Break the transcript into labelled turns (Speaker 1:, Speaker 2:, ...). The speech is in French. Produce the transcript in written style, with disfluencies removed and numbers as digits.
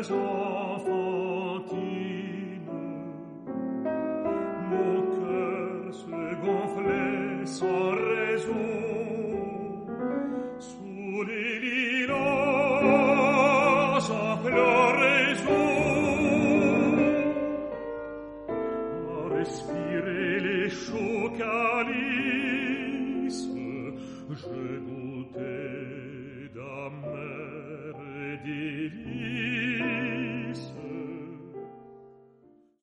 Speaker 1: enfantines. Mon cœur se gonflait sans raison sous les lilas en floraison. À respirer les chauds calices, je goûtais d'amers délires.